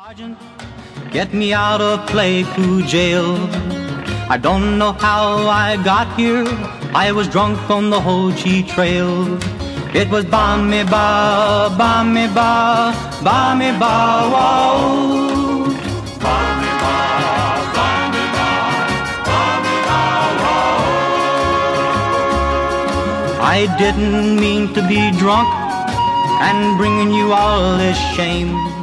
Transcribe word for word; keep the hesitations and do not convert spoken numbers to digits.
Sergeant, get me out of Pleiku jail. I don't know how I got here. I was drunk on the Ho Chi Trail. It was ba me ba, ba me ba, ba me ba, wow. Ba me ba, ba me ba, ba me ba, wow. I didn't mean to be drunk and bringing you all this shame.